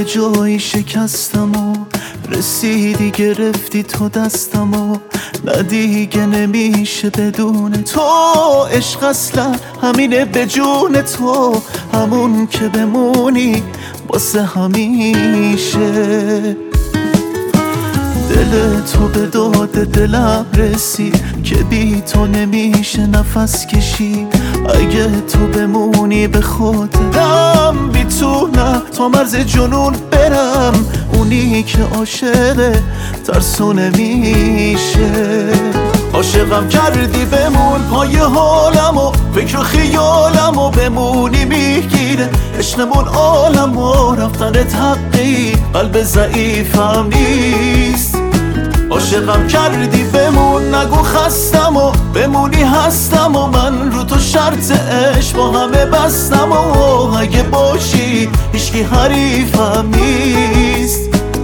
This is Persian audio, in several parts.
جایی شکستم و رسیدی گرفتی تو دستم و نه دیگه نمیشه بدون تو. عشق اصلا همینه به جون تو، همون که بمونی واسه همیشه. دل تو به داد دلم رسید که بی تو نمیشه نفس کشید. اگه تو بمونی به خودم میتونم تا مرز جنون برم، اونی که عاشقه ترسو نمیشه. عاشقم کردی بمون پای حالم و فکر و خیالم و بمونی میگیره عشقمون عالم و رفتنت حقی قلب ضعیفم نیست. عاشقم کردی بمون نگو خستم و بمونی هستم و من رو تو شرط عشق با همه بستم و اگه باشی هیچکی حریفم نیست.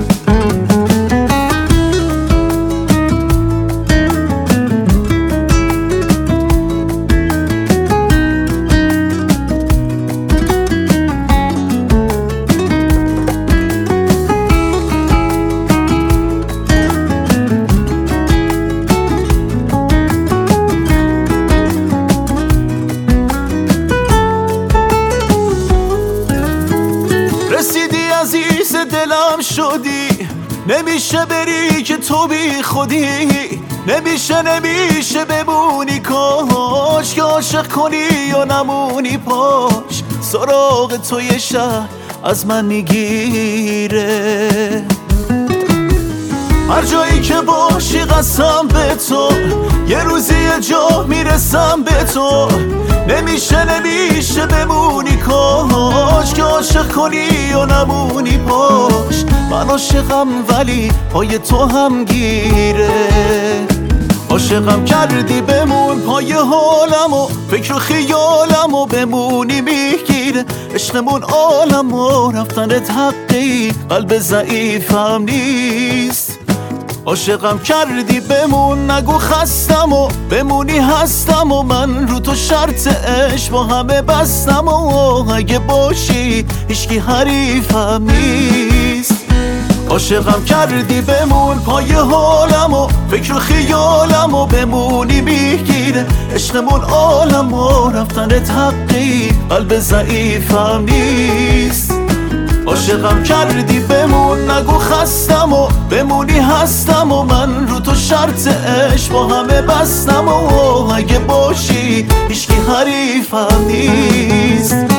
رسیدی عزیز دلم شدی، نمیشه بری که تو بی خودی. نمیشه بمونی کاش که عاشق کنی یا نمونی پاش. سراغ تو یه شهر از من میگیره، هر جایی که باشی قسم به تو یه روزی یه جا میرسم به تو. نمیشه بمونی کاش که عاشق کنی یا نمونی پاش. من عاشقم ولی پای تو هم گیره. عاشقم کردی بمون پای حالم و فکر و خیالم و بمونی میگیره عشقمون عالم و رفتنت حقی قلب ضعیفم نیست. عاشقم کردی بمون نگو خستم و بمونی هستم و من رو تو شرط عشق با همه بستم و اگه باشی هیچکی حریفم نیست. عاشقم کردی بمون پای حالم و فکر و خیالم و بمونی میگیره عشقمون عالم و رفتنت حقی قلب ضعیفم نیست. عاشقم کردی بمون نگو خستم و بمونی هستم و من رو تو شرط عشق با همه بستم و اگه باشی هیچکی حریفم نیست.